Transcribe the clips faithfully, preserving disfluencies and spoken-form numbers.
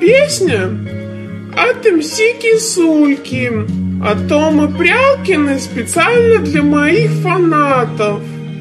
песня от эм си Кисульки, а Тома Прялкина специально для моих фанатов.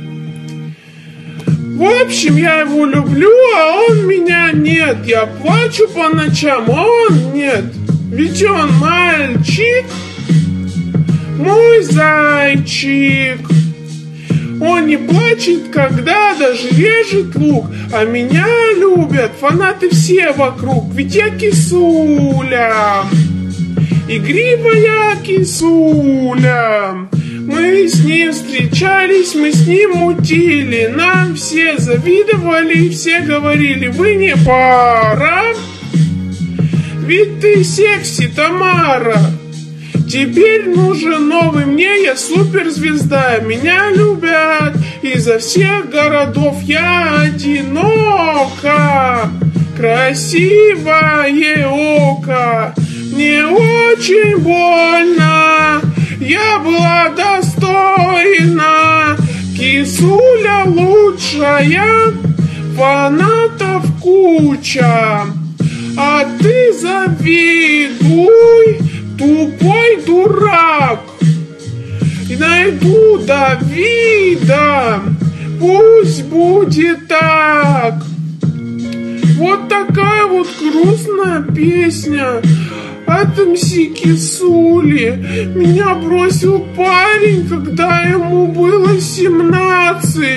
В общем, я его люблю, а он меня нет. Я плачу по ночам, а он нет. Ведь он мальчик, мой зайчик. Он не плачет, когда даже режет лук. А меня любят фанаты все вокруг. Ведь я кисуля, игривая кисуля. Мы с ним встречались, мы с ним мутили. Нам все завидовали, все говорили: вы не пара. Ведь ты секси, Тамара. Теперь нужен новый мне, я суперзвезда. Меня любят изо всех городов. Я одинока, красивое око. Мне очень больно, я была достойна. Кисуля лучшая, фанатов куча. А ты завидуй, тупой дурак. И найду Давида, пусть будет так. Вот такая вот грустная песня от эм си Кисули. Меня бросил парень, когда ему было семнадцать.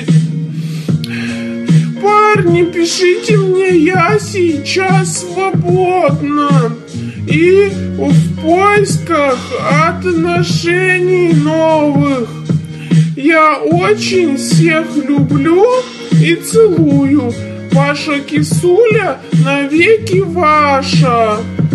Парни, пишите мне, я сейчас свободна и в поисках отношений новых. Я очень всех люблю и целую. Ваша Кисуля навеки ваша.